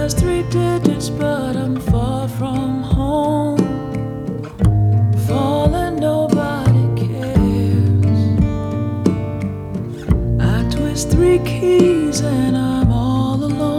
just 3 digits, but I'm far from home. Falling, nobody cares. I twist 3 keys and I'm all alone.